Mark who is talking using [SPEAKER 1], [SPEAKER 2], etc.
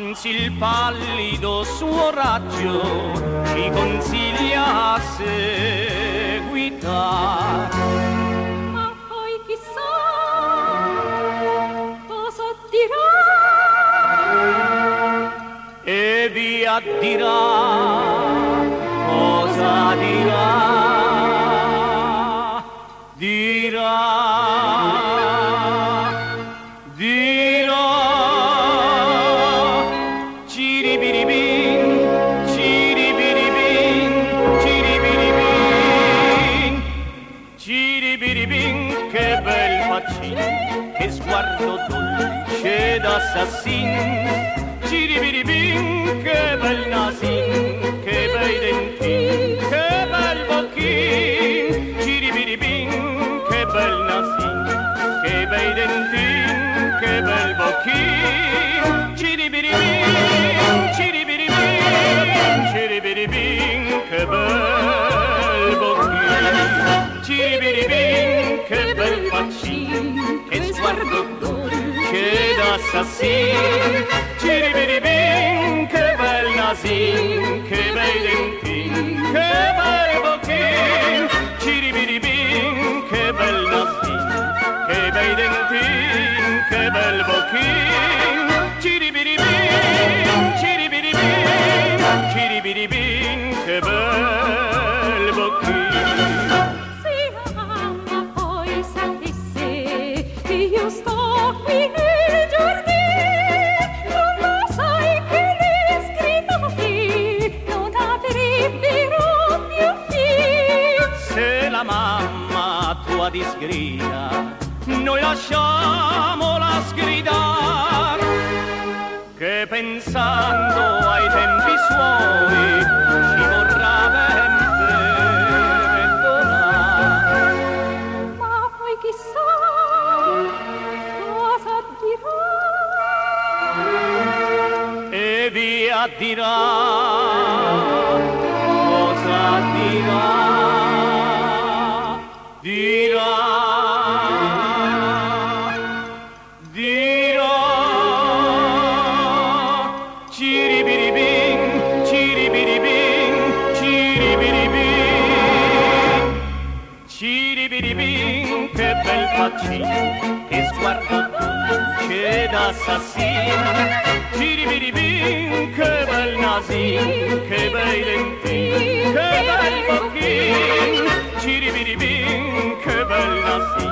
[SPEAKER 1] anzi il pallido suo raggio ci consiglia a seguitar.
[SPEAKER 2] Ma poi chissà cosa dirà,
[SPEAKER 1] e via dirà, cosa dirà, dirà, dirà, ciribiribin, ciribiribin, ciribiribin, ciribiribin, che bel faccin, che sguardo dolce d'assassin, ciribiribin, che bel nasin, che bei dentin, che bel bocchin, ciribiribin, che bel nasin, che bei dentin, che bel bocchin, ciribiribin, ciribiribin, ciribiribin, che bel bocchin, ciribiribin, che bel faccin, che sguardo dolce d'assassin, ciribiribin, che bel nasin, che bei dentin, che bel bocchin, ciribiribin, che bel nasin, che bei dentin, che bel bocchin, ciribiribin, ciribiribin, ciribiribin, che bel bocchin.
[SPEAKER 2] se la mamma poi sapesse che io sto qui nel giardino, non lo sai che le sgridate non avrebbero più fine.
[SPEAKER 1] Se la mamma tua disgrida, noi lasciamola sgridar, che pensando ai tempi suoi ci vorrà ben perdonar.
[SPEAKER 2] Ma poi chissà cosa dirà,
[SPEAKER 1] E via dirà, cosa dirà, dirà, dirà, ciribiribin, ciribiribin, ciribiribin, ciribiribin, che bel faccin, che sguardo dolce d'assassin, ciribiribin, che bel nasin, che bei dentin, che bel bocchin, ciribiribin, che bel nasin,